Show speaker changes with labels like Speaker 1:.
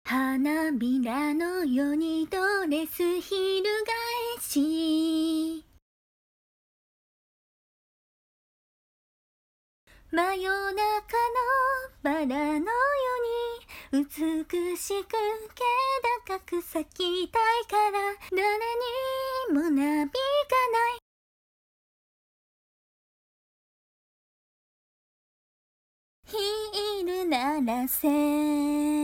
Speaker 1: 花びらのようにドレス翻し、真夜中のバラのように美しく気高く咲きたいから、誰にもなびかない。ヒール鳴らせ